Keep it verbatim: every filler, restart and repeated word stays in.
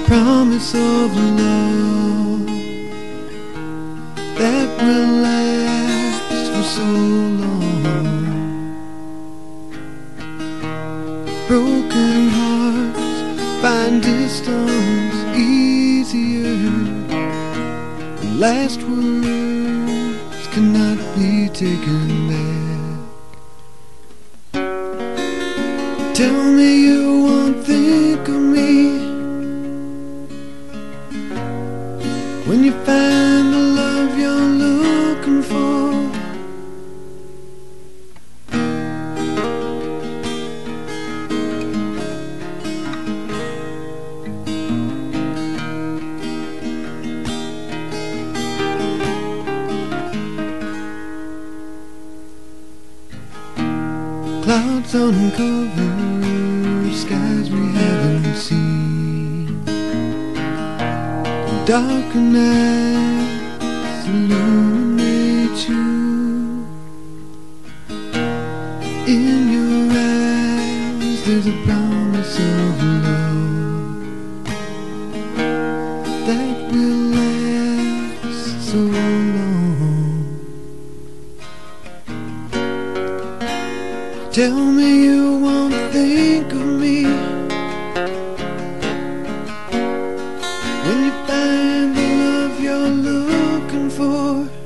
promise of love that will last for so long. Broken hearts find distance easier, and last words cannot be taken back. Tell me you won't think of me when you find the love you're looking for. Clouds uncover skies we haven't seen, darker nights illuminate you. In your eyes there's a promise of love that will last so long. Tell me you won't think of me when you find the love you're looking for.